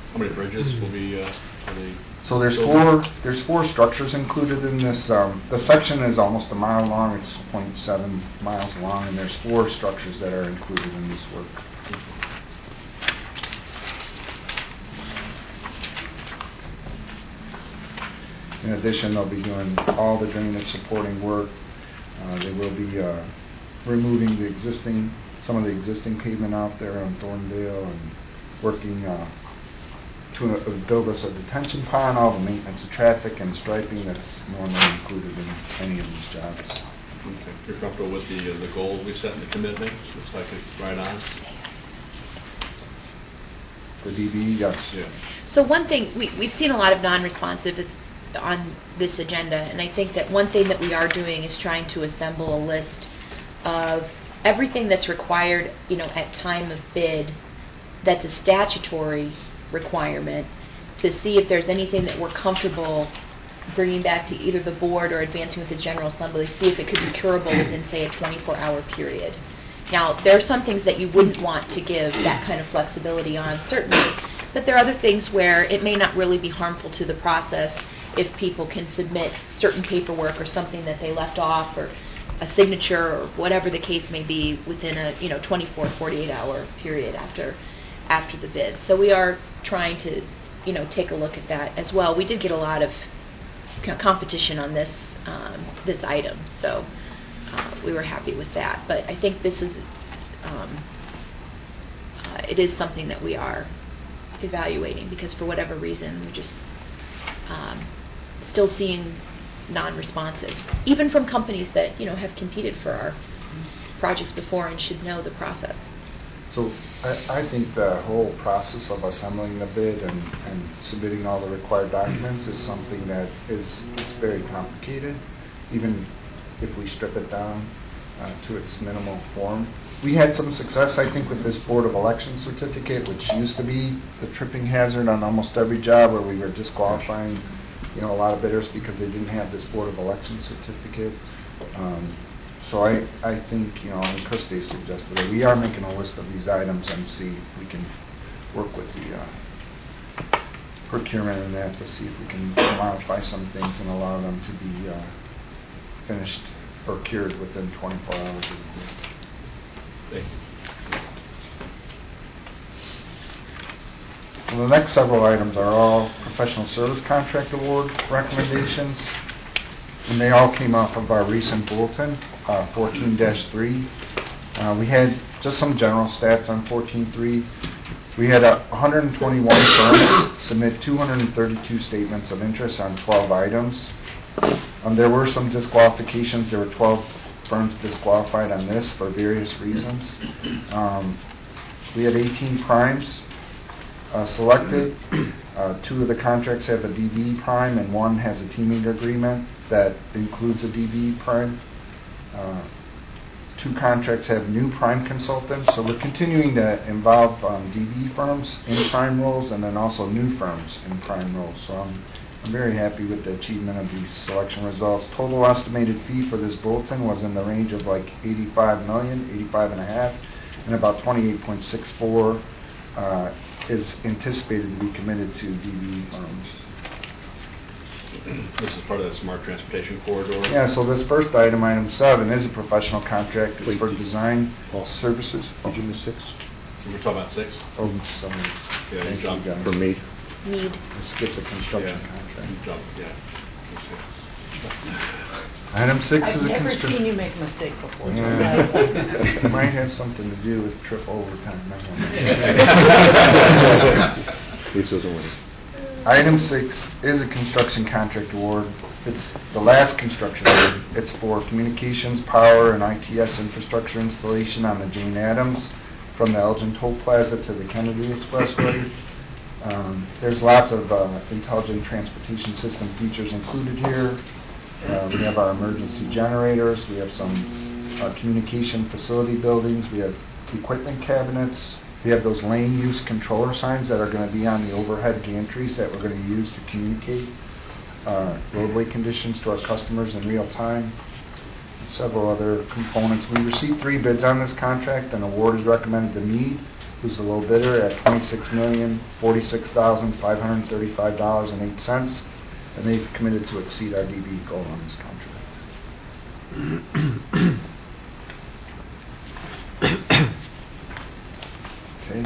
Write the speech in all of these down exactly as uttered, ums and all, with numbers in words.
How many bridges will be, uh, are they? So there's four, there's four structures included in this. Um, the section is almost a mile long. It's zero point seven miles long, and there's four structures that are included in this work. In addition, they'll be doing all the drainage supporting work. Uh, they will be uh, removing the existing, some of the existing pavement out there on Thorndale, and working uh, to uh, build us a detention pond, all the maintenance of traffic and striping that's normally included in any of these jobs. Okay. You're comfortable with the uh, the goal we set in the commitment? Looks like it's right on. The D B, yes. Yeah. So one thing, we, we've seen a lot of non-responsive on this agenda, and I think that one thing that we are doing is trying to assemble a list of everything that's required, you know, at time of bid, that's a statutory requirement, to see if there's anything that we're comfortable bringing back to either the board or advancing with the General Assembly, see if it could be curable within, say, a twenty-four hour period. Now, there are some things that you wouldn't want to give that kind of flexibility on, certainly, but there are other things where it may not really be harmful to the process if people can submit certain paperwork or something that they left off, or a signature, or whatever the case may be, within a you know twenty-four, forty-eight hour period after after the bid. So we are trying to you know take a look at that as well. We did get a lot of c- competition on this um, this item, so uh, we were happy with that. But I think this is um, uh, it is something that we are evaluating, because for whatever reason we just um, still seeing non-responsives, even from companies that you know have competed for our projects before and should know the process. So I, I think the whole process of assembling the bid and, and submitting all the required documents is something that is it's very complicated, even if we strip it down uh, to its minimal form. We had some success, I think, with this Board of Elections certificate, which used to be the tripping hazard on almost every job, where we were disqualifying you know, a lot of bidders because they didn't have this Board of Elections certificate. Um, so I, I think, you know, and Christy suggested that we are making a list of these items and see if we can work with the uh, procurement and that to see if we can modify some things and allow them to be uh, finished or cured within twenty-four hours of the bid. Thank you. Well, the next several items are all professional service contract award recommendations, and they all came off of our recent bulletin, uh, fourteen dash three. Uh, we had just some general stats on fourteen dash three. We had uh, one hundred twenty-one firms submit two hundred thirty-two statements of interest on twelve items. Um, there were some disqualifications. There were twelve firms disqualified on this for various reasons. Um, we had eighteen primes Uh, selected. Uh, two of the contracts have a D B prime, and one has a teaming agreement that includes a D B prime. Uh, two contracts have new prime consultants, so we're continuing to involve um, D B firms in prime roles, and then also new firms in prime roles. So I'm, I'm very happy with the achievement of these selection results. Total estimated fee for this bulletin was in the range of like eighty-five million, eighty-five and a half, and about twenty-eight point six four uh, is anticipated to be committed to D B firms. This is part of the Smart Transportation Corridor. Yeah, so this first item, item seven, is a professional contract. It's Wait, for design oh. services. Did you miss six? We're talking about six? Oh, sorry. Yeah, Thank you jumped. guys. For me? Need. I skipped the construction Yeah, contract. you jumped, yeah. Item six I've is a never construction. seen you make a mistake before. Yeah. It might have something to do with trip overtime. This wasn't winning. Item six is a construction contract award. It's the last construction award. It's for communications, power, and I T S infrastructure installation on the Jane Addams from the Elgin Toll Plaza to the Kennedy Expressway. Um, there's lots of uh, intelligent transportation system features included here. Uh, we have our emergency generators. We have some uh, communication facility buildings. We have equipment cabinets. We have those lane use controller signs that are going to be on the overhead gantries that we're going to use to communicate uh, roadway conditions to our customers in real time. And several other components. We received three bids on this contract. An award is recommended to Meade who's the low bidder, at twenty-six million, forty-six thousand, five hundred thirty-five dollars and eight cents, and they've committed to exceed our D B E goal on this contract. Okay.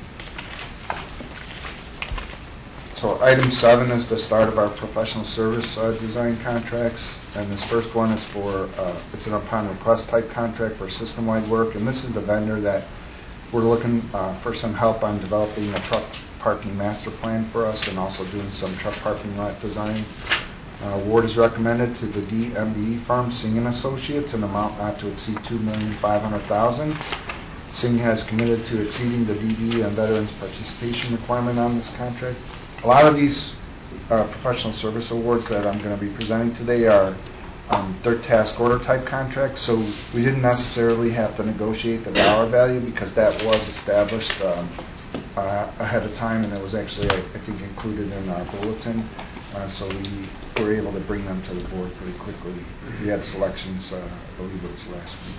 So item seven is the start of our professional service uh, design contracts, and this first one is for, uh, it's an upon request type contract for system-wide work, and this is the vendor that we're looking uh, for some help on developing a truck parking master plan for us and also doing some truck parking lot design. Uh, award is recommended to the D M B E firm, Singh and Associates, an amount not to exceed two million five hundred thousand dollars. Singh has committed to exceeding the D B E and veterans participation requirement on this contract. A lot of these uh, professional service awards that I'm going to be presenting today are um, third task order type contracts, so we didn't necessarily have to negotiate the dollar value because that was established um, uh, ahead of time, and it was actually, I, I think, included in our bulletin, uh, so we were able to bring them to the board pretty quickly. We had selections, uh, I believe it was last week.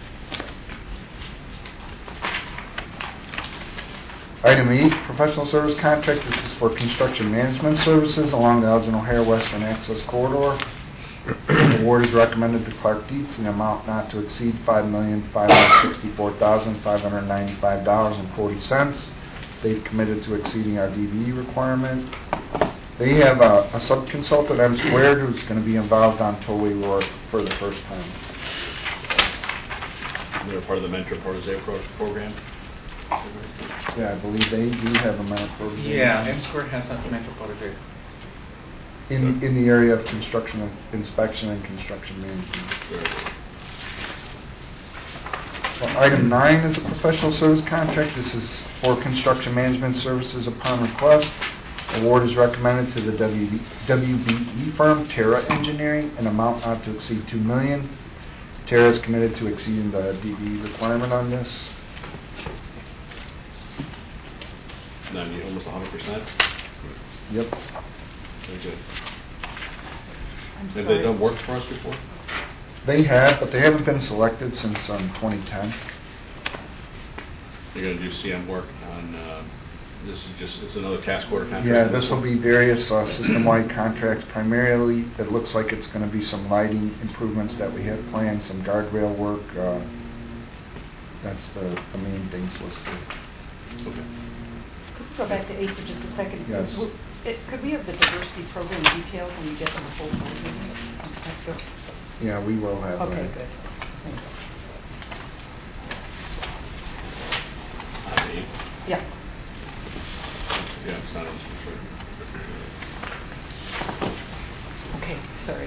Item E, professional service contract. This is for construction management services along the Elgin O'Hare Western Access Corridor. The award is recommended to Clark Dietz in an amount not to exceed five million five hundred sixty-four thousand five hundred ninety-five dollars and forty cents. They've committed to exceeding our D B E requirement. They have a, a sub-consultant, M Squared, who's going to be involved on tollway work for the first time. They're part of the Mentor Protege pro- program. Yeah, I believe they do have a mentor program. Yeah, M Squared has a mentor protege. In, in the area of construction inspection and construction management. Well, item nine is a professional service contract. This is for construction management services upon request. Award is recommended to the W B, W B E firm, Terra Engineering, an amount not to exceed two million dollars. Terra is committed to exceeding the D B E requirement on this. ninety, almost one hundred percent. Yep. Very good. I'm Have they sorry. done work for us before? They have, but they haven't been selected since um, twenty ten. You're going to do C M work on, uh, this is just, it's another task order contract? Yeah, this will be various uh, system-wide contracts. Primarily, it looks like it's going to be some lighting improvements that we have planned, some guardrail work. Uh, that's the, the main things listed. Okay. Could we go back to eight for just a second? Yes. Will- it- Could we have the diversity program details when we get to the full board meeting? Okay, Yeah, we will have Okay, that. good. Thanks. On eight? Yeah. Yeah, it's not on the Okay, sorry.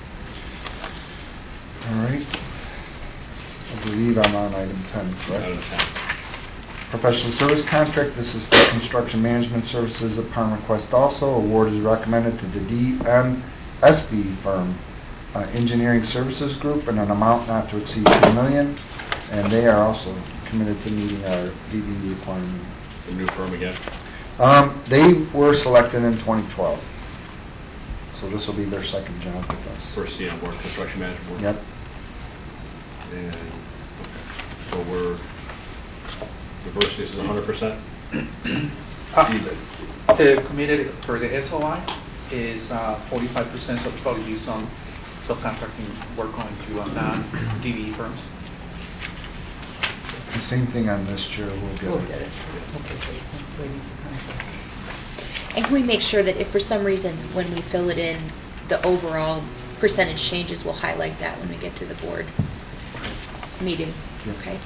All right. I believe I'm on item ten, Not on correct? the ten. Professional service contract. This is for construction management services upon request also. Award is recommended to the D M S B firm, uh, Engineering Services Group, in an amount not to exceed two million dollars, and they are also committed to meeting our D B E requirement. It's a new firm again. Um, they were selected in twenty twelve, so this will be their second job with us. First C M work, construction management work. Yep. And, okay. So we're, diversity is one hundred percent? Uh, the committed for the S O I is uh, forty-five percent, so probably be some subcontracting work going to uh, non-D B E firms. The same thing on this chair. We'll get We'll it. get it. Okay, great. I'm waiting for contract. And can we make sure that if for some reason when we fill it in, the overall percentage changes, we'll highlight that when we get to the board meeting? Yep. Okay.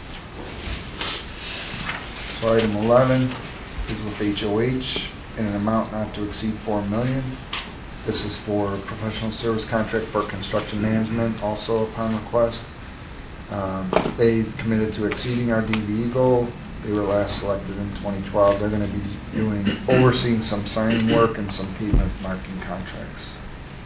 So item eleven is with H O H in an amount not to exceed four million dollars. This is for professional service contract for construction management, also upon request. Um, they committed to exceeding our D B E goal. They were last selected in twenty twelve. They're going to be doing, overseeing some signing work and some pavement marking contracts.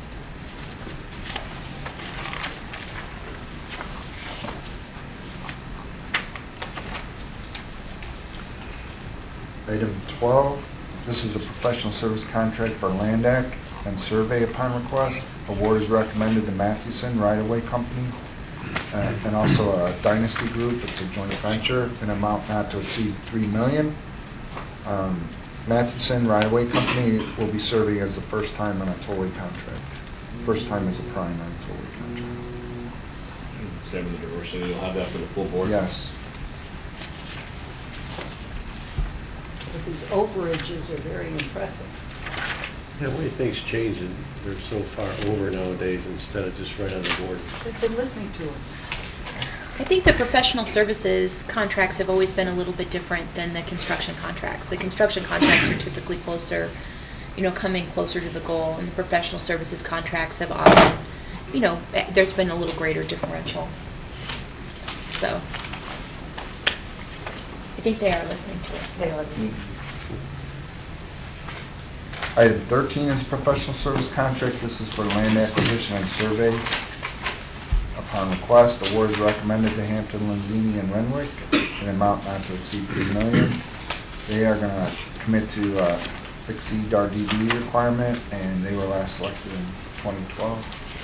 Item twelve, this is a professional service contract for Land Act and survey upon request. Award is recommended to Mathewson Right-of-Way Company uh, and also a Dynasty Group. It's a joint venture, an amount not to exceed three million dollars. Um, Matheson Right-of-Way Company will be serving as the first time on a tollway contract. First time as a prime on a tollway contract. Same with the diversity, you'll have that for the full board? Yes. But these overages are very impressive. Yeah, the way things change, and they're so far over nowadays instead of just right on the board. They've been listening to us. I think the professional services contracts have always been a little bit different than the construction contracts. The construction contracts are typically closer, you know, coming closer to the goal, and the professional services contracts have often, you know, eh, there's been a little greater differential. So, I think they are listening to it. They are. Item thirteen is a professional service contract. This is for land acquisition and survey. Upon request, award is recommended to Hampton, Lenzini, and Renwick, an amount not to exceed three million dollars. They are going to commit to uh, exceed our D B requirement, and they were last selected in twenty twelve.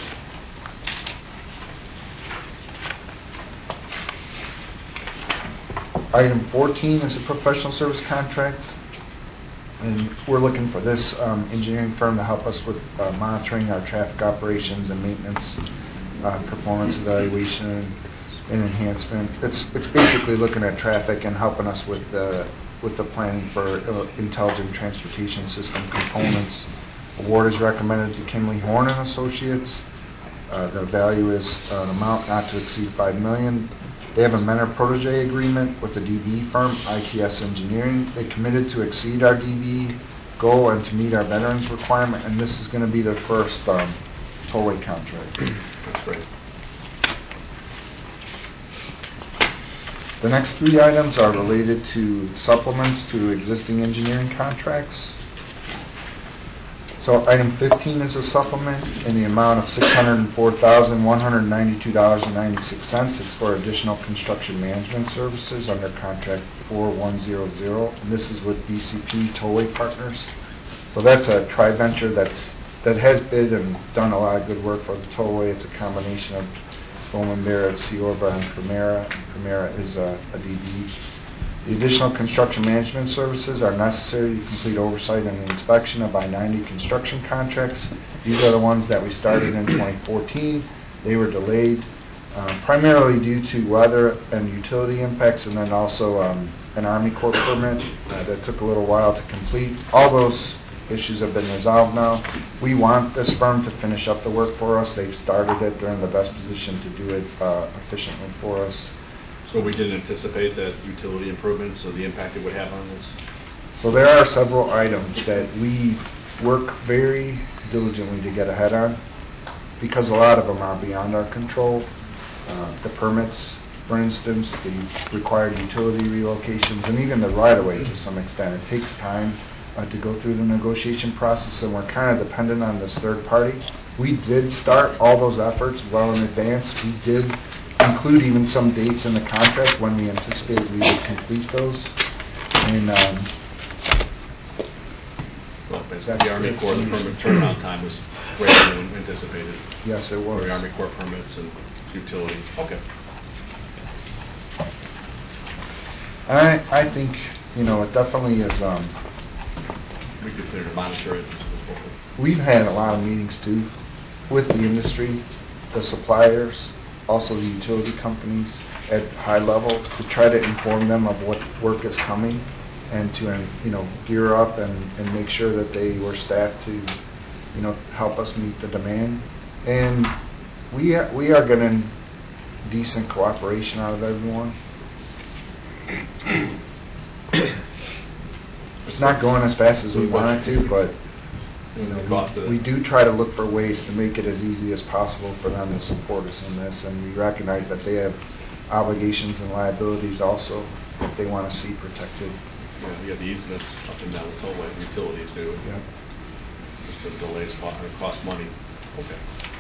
Item fourteen is a professional service contract, and we're looking for this um, engineering firm to help us with uh, monitoring our traffic operations and maintenance, uh, performance evaluation and enhancement. It's it's basically looking at traffic and helping us with the with the planning for uh, intelligent transportation system components. Award is recommended to Kinley Horn and Associates. Uh, the value is uh, an amount not to exceed five million dollars. They have a mentor protege agreement with the D B firm, I T S Engineering. They committed to exceed our D B goal and to meet our veterans requirement, and this is going to be their first um, tollway contract. That's great. The next three items are related to supplements to existing engineering contracts. So item fifteen is a supplement in the amount of six hundred four thousand one hundred ninety-two dollars and ninety-six cents. It's for additional construction management services under contract four one zero zero, and this is with B C P Tollway Partners. So that's a tri-venture that's that has bid and done a lot of good work for the tollway. It's a combination of Bowman Barrett, Ciorba, and Primera. Primera is a, a D B. The additional construction management services are necessary to complete oversight and inspection of I ninety construction contracts. These are the ones that we started in twenty fourteen. They were delayed uh, primarily due to weather and utility impacts, and then also um, an Army Corps permit uh, that took a little while to complete. All those issues have been resolved now. We want this firm to finish up the work for us. They've started it. They're in the best position to do it uh, efficiently for us. So we didn't anticipate that utility improvements or the impact it would have on this? So there are several items that we work very diligently to get ahead on, because a lot of them are beyond our control. Uh, the permits, for instance, the required utility relocations, and even the right-of-way to some extent. It takes time uh, to go through the negotiation process, and we're kind of dependent on this third party. We did start all those efforts well in advance. We did include even some dates in the contract when we anticipated we would complete those. And um, Well, basically, the Army Corps, the permit turnaround time was greater than anticipated. yes, it For was. the Army Corps permits and utility. Okay. And I, I think, you know, it definitely is. Um, We could clear to monitor it. we've had a lot of meetings too with the industry, the suppliers, also the utility companies at high level, to try to inform them of what work is coming and to, um, you know, gear up and, and make sure that they were staffed to, you know, help us meet the demand. And we are, we are getting decent cooperation out of everyone. It's not going as fast as we want it to, but you The cost know, of we, it. we do try to look for ways to make it as easy as possible for them to support us in this, and we recognize that they have obligations and liabilities also that they want to see protected. Yeah, you have the easements up and down the tollway, utilities do. Yeah. Just the delays cost, cost money. Okay.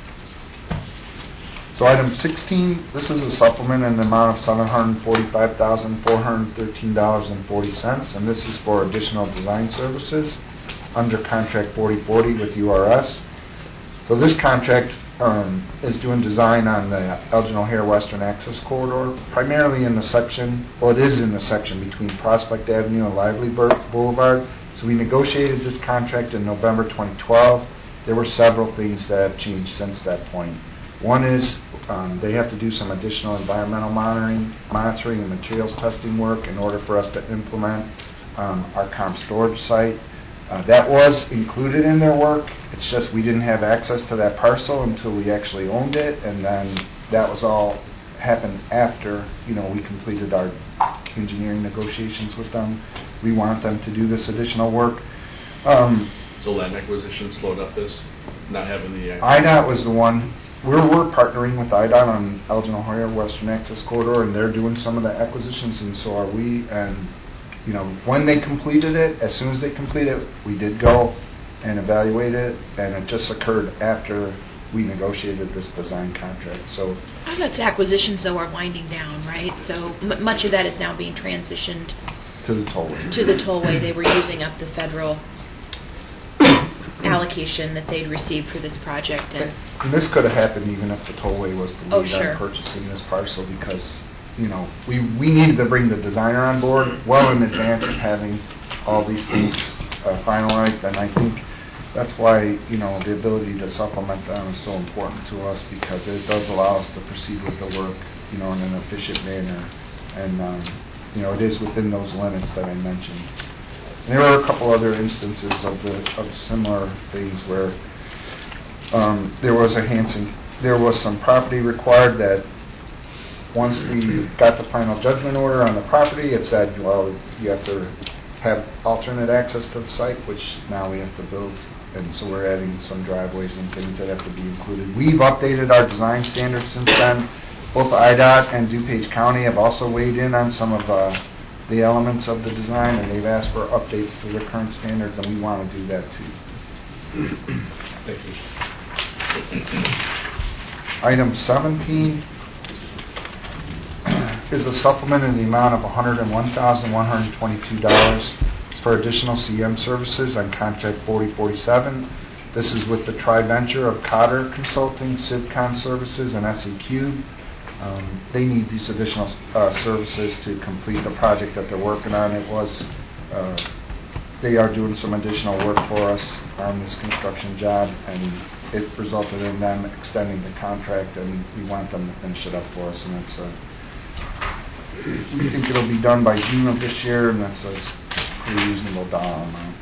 So item sixteen, this is a supplement in the amount of seven hundred forty-five thousand four hundred thirteen dollars and forty cents, and this is for additional design services under contract forty forty with U R S. So this contract um, is doing design on the Elgin O'Hare Western Access Corridor, primarily in the section, well, it is in the section between Prospect Avenue and Lively Bur- Boulevard. So we negotiated this contract in November twenty twelve. There were several things that have changed since that point. One is um, they have to do some additional environmental monitoring, monitoring and materials testing work in order for us to implement um, our comp storage site. Uh, that was included in their work. It's just we didn't have access to that parcel until we actually owned it, and then that was all happened after, you know, we completed our engineering negotiations with them. We want them to do this additional work. Um, So land acquisition slowed up this, not having the... uh, I D O T was the one, we're, we're partnering with I D O T on Elgin O'Hare Western Access Corridor, and they're doing some of the acquisitions, and so are we. And, you know, when they completed it, as soon as they completed it, we did go and evaluate it, and it just occurred after we negotiated this design contract. So I got acquisitions, though, are winding down, right? So m- much of that is now being transitioned to the tollway. to the tollway. They were using up the federal allocation that they'd received for this project. And And this could have happened even if the tollway was the Oh, lead sure. on purchasing this parcel, because, you know, we, we needed to bring the designer on board well in advance of having all these things uh, finalized, and I think that's why, you know, the ability to supplement them is so important to us, because it does allow us to proceed with the work, you know, in an efficient manner, and, um, you know, it is within those limits that I mentioned. There were a couple other instances of the of similar things where um, there was a Hanson, there was some property required that once we got the final judgment order on the property, it said, well, you have to have alternate access to the site, which now we have to build, and so we're adding some driveways and things that have to be included. We've updated our design standards since then. Both I D O T and DuPage County have also weighed in on some of uh, the elements of the design, and they've asked for updates to their current standards, and we want to do that too. Thank you. Item seventeen is a supplement in the amount of one hundred one thousand one hundred twenty-two dollars. It's for additional C M services on contract forty forty-seven. This is with the tri-venture of Cotter Consulting, Civcon Services, and S E Q. Um, they need these additional uh, services to complete the project that they're working on. It was, uh, they are doing some additional work for us on this construction job, and it resulted in them extending the contract, and we want them to finish it up for us. And it's a, we think it'll be done by June of this year, and that's a pretty reasonable dollar amount.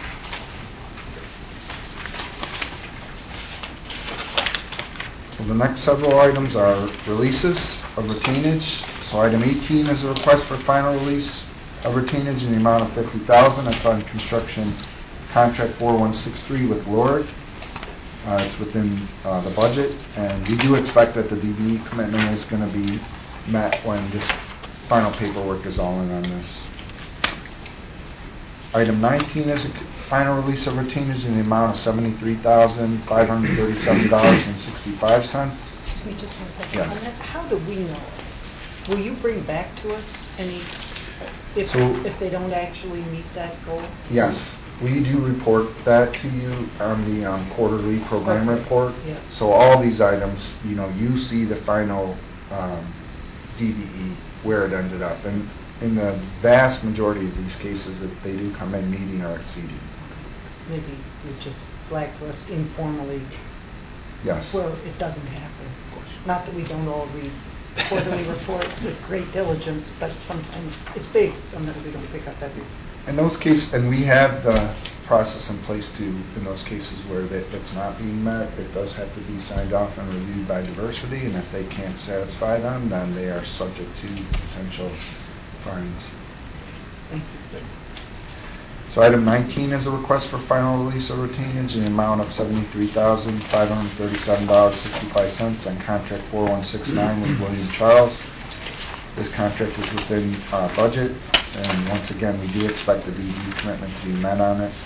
So the next several items are releases of retainage. So item eighteen is a request for final release of retainage in the amount of fifty thousand dollars. That's on construction contract four one six three with Lord. Uh, it's within uh, the budget, and we do expect that the D B E commitment is going to be met when this final paperwork is all in on this. Item nineteen is a final release of retainage in the amount of seventy-three thousand five hundred thirty-seven dollars and sixty-five cents. Excuse me just one second. Yes. On that, how do we know? Will you bring back to us any, if, So- if they don't actually meet that goal? Yes, we do report that to you on the um, quarterly program Okay. report. Yeah. So all these items, you know, you see the final um, D B E, where it ended up. And in the vast majority of these cases, that they do come in meeting or exceeding. Maybe you just flag for us informally Yes. where it doesn't happen. Not that we don't all read quarterly report with great diligence, but sometimes it's big, sometimes we don't pick up that. In those cases, and we have the process in place too, in those cases where that it's not being met, it does have to be signed off and reviewed by diversity, and if they can't satisfy them, then they are subject to potential fines. Thank you. So item nineteen is a request for final release of retainage in the amount of seventy-three thousand five hundred thirty-seven dollars and sixty-five cents on contract four one six nine with William Charles. This contract is within uh, budget, and once again, we do expect the D B E commitment to be met on it.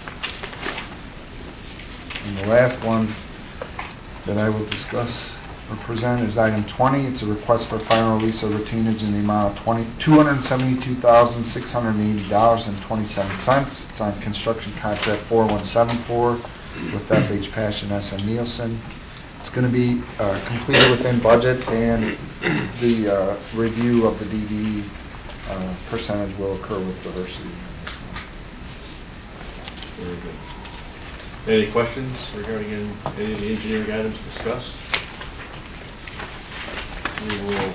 And the last one that I will discuss or present is item twenty. It's a request for final release of retainage in the amount of two hundred seventy-two thousand six hundred eighty dollars and twenty-seven cents. It's on construction contract four one seven four with F H Passion S M Nielsen. It's going to be uh, completed within budget, and the uh, review of the D V E uh, percentage will occur with diversity. Very good. Any questions regarding any of the engineering items discussed? We will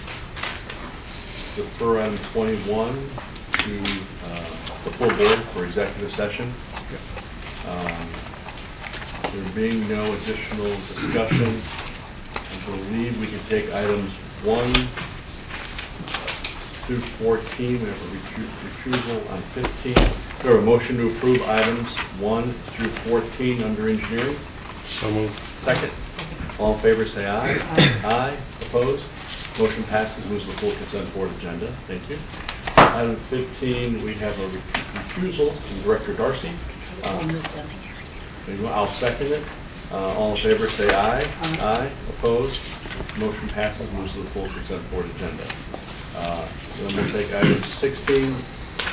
defer item twenty-one to uh, the full board for executive session. Um, there being no additional discussion, I believe we can take items one through fourteen. We have a recu- recusal on fifteen. We have a motion to approve items one through fourteen under engineering. So moved. Second. All in favor say aye. Aye. Aye. Opposed? Motion passes. Moves to the full consent board agenda. Thank you. Item fifteen, we have a recu- recusal from Director Darcy. Uh, I'll second it. Uh, all in favor say aye. Aye. Aye. Opposed? Motion passes. Moves to the full consent board agenda. Uh, then we'll take item sixteen.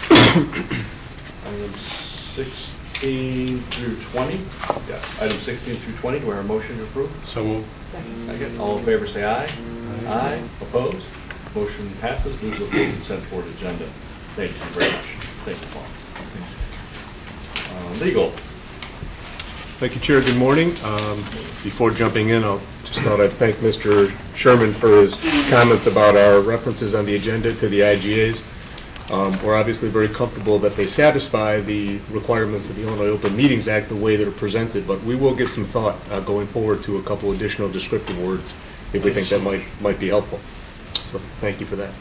Item sixteen through twenty. Yes. Item sixteen through twenty. Do we have a motion to approve? So moved. Second. All in favor say aye. Aye. Opposed? Motion passes. Moves to the full consent board agenda. Thank you very much. Thank you, Paul. Uh, legal. Thank you, Chair. Good morning. Um, before jumping in, I just thought I'd thank Mister Sherman for his comments about our references on the agenda to the I G As. Um, we're obviously very comfortable that they satisfy the requirements of the Illinois Open Meetings Act the way they're presented, but we will give some thought uh, going forward to a couple additional descriptive words if we think that might might be helpful. So thank you for that.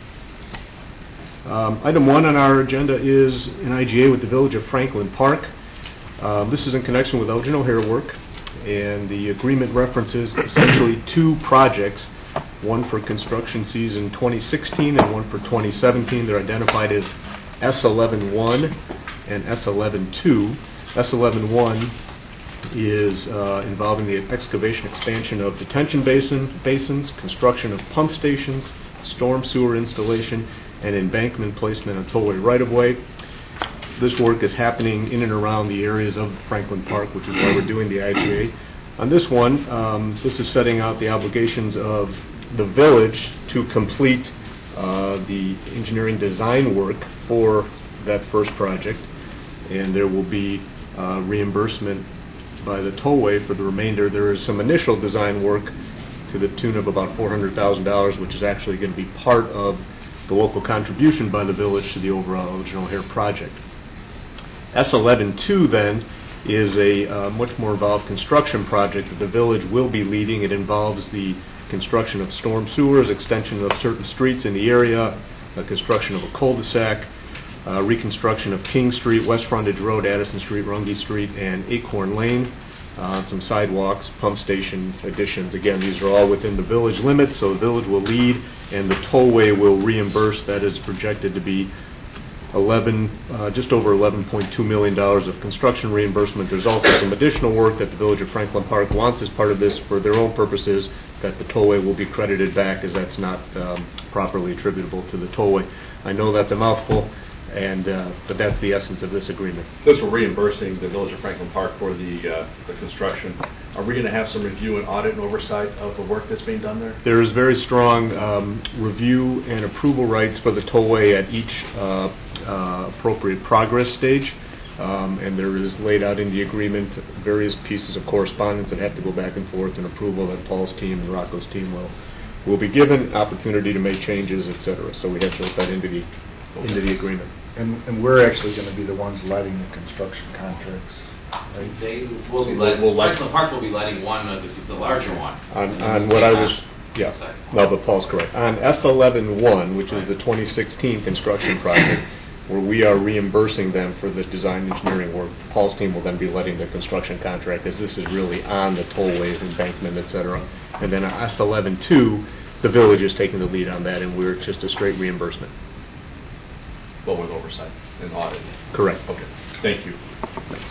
Um, item one on our agenda is an I G A with the Village of Franklin Park. Um, this is in connection with Elgin O'Hare work, and the agreement references essentially two projects, one for construction season twenty sixteen and one for twenty seventeen. They're identified as S eleven one and S eleven two. S eleven one is uh, involving the excavation expansion of detention basin basins, construction of pump stations, storm sewer installation, and embankment placement on tollway right-of-way. This work is happening in and around the areas of Franklin Park, which is why we're doing the I G A. On this one, um, this is setting out the obligations of the village to complete uh, the engineering design work for that first project, and there will be uh, reimbursement by the tollway for the remainder. There is some initial design work to the tune of about four hundred thousand dollars, which is actually going to be part of the local contribution by the village to the overall Elgin O'Hare project. S eleven two then is a uh, much more involved construction project that the village will be leading. It involves the construction of storm sewers, extension of certain streets in the area, the construction of a cul-de-sac, uh, reconstruction of King Street, West Frontage Road, Addison Street, Runge Street, and Acorn Lane, uh, some sidewalks, pump station additions. Again, these are all within the village limits, so the village will lead and the tollway will reimburse. That is projected to be eleven, uh, just over eleven point two million dollars of construction reimbursement. There's also some additional work that the Village of Franklin Park wants as part of this for their own purposes that the tollway will be credited back, as that's not um, properly attributable to the tollway. I know that's a mouthful, and uh, but that's the essence of this agreement. Since we're reimbursing the Village of Franklin Park for the uh, the construction, are we going to have some review and audit and oversight of the work that's being done there? There is very strong um, review and approval rights for the tollway at each uh, uh, appropriate progress stage, um, and there is laid out in the agreement various pieces of correspondence that have to go back and forth and approval that Paul's team and Rocco's team will will be given opportunity to make changes, et cetera. So we have built that into the into the agreement. And, and we're actually going to be the ones letting the construction contracts, right? They will be We'll- letting, we'll let- Franklin Park will be letting one of the, the larger one. On, on what I was, yeah, no, but Paul's correct. On S eleven one, which is the twenty sixteen construction project, where we are reimbursing them for the design engineering work, Paul's team will then be letting the construction contract, as this is really on the tollways, embankment, et cetera. And then on S eleven two, the village is taking the lead on that, and we're just a straight reimbursement. Well, with oversight and audit. Correct. Okay. Thank you. Thanks.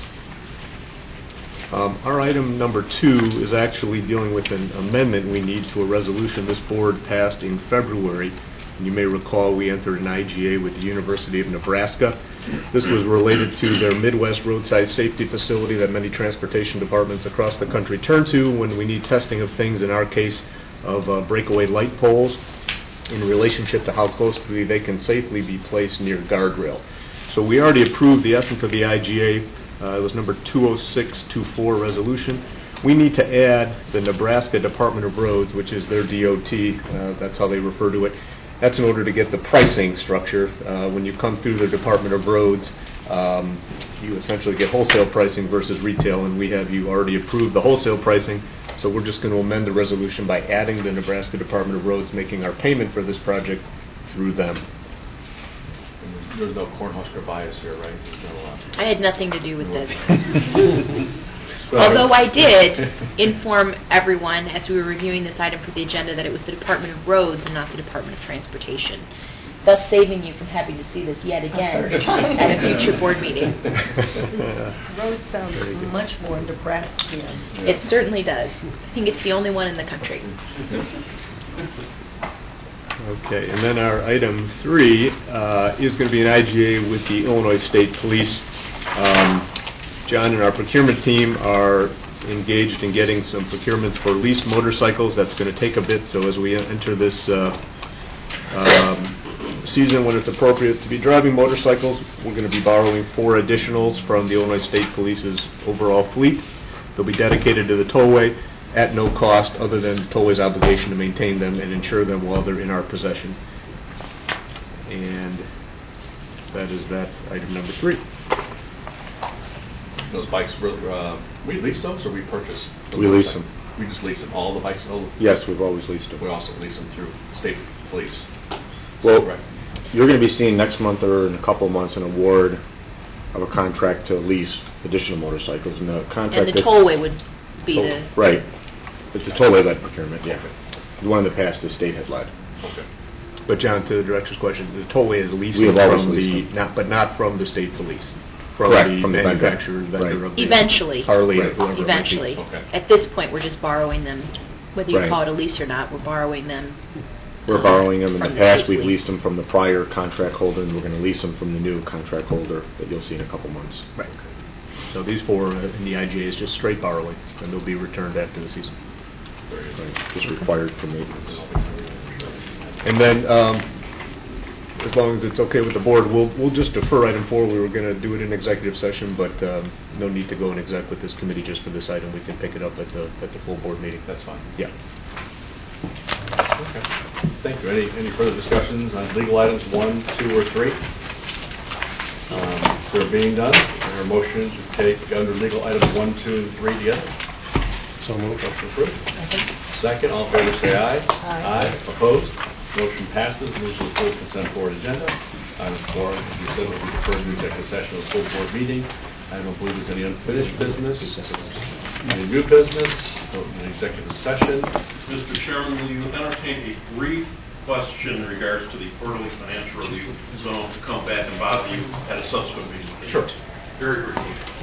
Um, our item number two is actually dealing with an amendment we need to a resolution this board passed in February You may recall we entered an I G A with the University of Nebraska. This was related to their Midwest roadside safety facility that many transportation departments across the country turn to when we need testing of things, in our case, of uh, breakaway light poles in relationship to how closely they can safely be placed near guardrail. So we already approved the essence of the I G A. Uh, it was number two oh six twenty-four resolution. We need to add the Nebraska Department of Roads, which is their D O T, uh, that's how they refer to it. That's in order to get the pricing structure. Uh, when you come through the Department of Roads, um, you essentially get wholesale pricing versus retail, and we have you already approved the wholesale pricing, so we're just going to amend the resolution by adding the Nebraska Department of Roads, making our payment for this project through them. There's no Cornhusker bias here, right? There's no, uh, I had nothing to do with this. Although I did inform everyone as we were reviewing this item for the agenda that it was the Department of Roads and not the Department of Transportation, thus saving you from having to see this yet again at a future board meeting. Road sounds much more Nebraska. It certainly does. I think it's the only one in the country. Okay, and then our item three uh, is going to be an I G A with the Illinois State Police. Um, John and our procurement team are engaged in getting some procurements for leased motorcycles. That's going to take a bit, so as we enter this uh, um, season when it's appropriate to be driving motorcycles, we're going to be borrowing four additionals from the Illinois State Police's overall fleet. They'll be dedicated to the tollway at no cost other than the tollway's obligation to maintain them and insure them while they're in our possession. And that is that, item number three. Those bikes, were, uh, we lease those or we purchase? those We lease bikes? them. We just lease them, all the bikes? All, Yes, we've always leased We them. also lease them through state police. Well, Correct. you're going to be seeing next month or in a couple of months an award of a contract to lease additional motorcycles. And the contract And the that- tollway would be Oh, the... Right. It's the tollway-led procurement, yeah. The one in the past the state had led. Okay. But John, to the director's question, the tollway is leased We have always from leased the, them. not, but not from the state police. From Correct, the from the vendor. manufacturer, vendor Right. of the Eventually. Harley or Right. whoever it might be. Eventually. Okay. At this point, we're just borrowing them. Whether you Right. call it a lease or not, we're borrowing them. We're borrowing them. In From the the past, state we've police. leased them from the prior contract holder, and we're going to lease them from the new contract holder that you'll see in a couple months. Right. So these four uh, in the I G A is just straight borrowing, and they'll be returned after the season. Right. Just required for maintenance. And then, um, as long as it's okay with the board, we'll we'll just defer item four. We were going to do it in executive session, but um, no need to go in exec with this committee just for this item. We can pick it up at the at the full board meeting. That's fine. Yeah. Okay. Thank you. Any any further discussions on legal items one, two, or three? Um, They're being done. Is there a motion to take under legal items one, two, and three together? So moved. Motion approved. Second, all in favor say aye. Aye. Opposed? Motion passes. Moves to the full consent board agenda. Item four, as you said, will be deferred to executive session of the full board meeting. I don't believe there's any unfinished business. Any new business? Vote in executive session. Mister Chairman, will you entertain a brief question in regards to the quarterly financial review zone to come back and bother you at a subsequent meeting? Sure. Very briefly.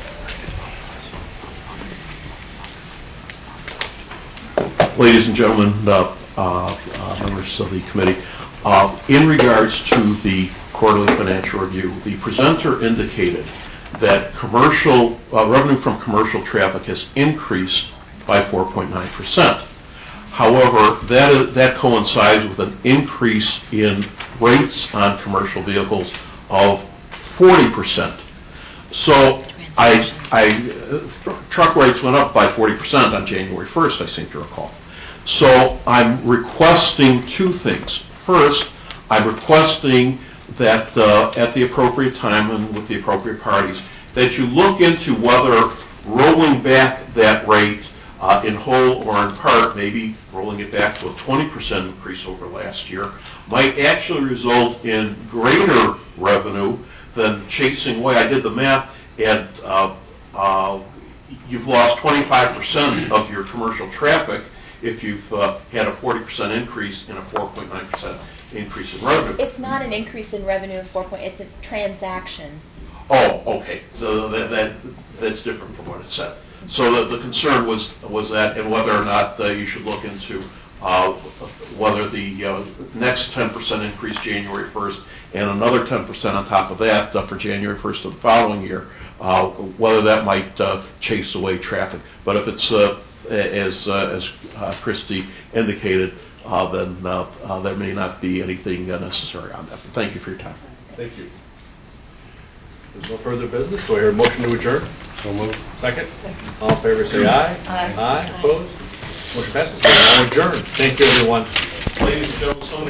Ladies and gentlemen, the uh, uh, members of the committee, uh, in regards to the quarterly financial review, the presenter indicated that commercial uh, revenue from commercial traffic has increased by four point nine percent. However, that is, that coincides with an increase in rates on commercial vehicles of forty percent. So I, I, uh, truck rates went up by forty percent on January first, I seem to recall. So I'm requesting two things. First, I'm requesting that uh, at the appropriate time and with the appropriate parties, that you look into whether rolling back that rate uh, in whole or in part, maybe rolling it back to a twenty percent increase over last year, might actually result in greater revenue than chasing away. I did the math, and uh, uh, you've lost twenty-five percent of your commercial traffic if you've uh, had a forty percent increase in a four point nine percent increase in revenue. It's not an increase in revenue of four point. It's a transaction. Oh, okay. So that, that that's different from what it said. So the, the concern was was that, and whether or not uh, you should look into uh, whether the uh, next ten percent increase January first and another ten percent on top of that uh, for January first of the following year, uh, whether that might uh, chase away traffic. But if it's, uh, as, uh, as uh, Christie indicated, uh, then uh, uh, there may not be anything uh, necessary on that. But thank you for your time. Thank you. There's no further business. Do I hear a motion to adjourn? So moved. Second? All in favor, say aye. Aye. Aye, opposed? Motion passes. We're now adjourned. Thank you, everyone. Ladies and gentlemen, so many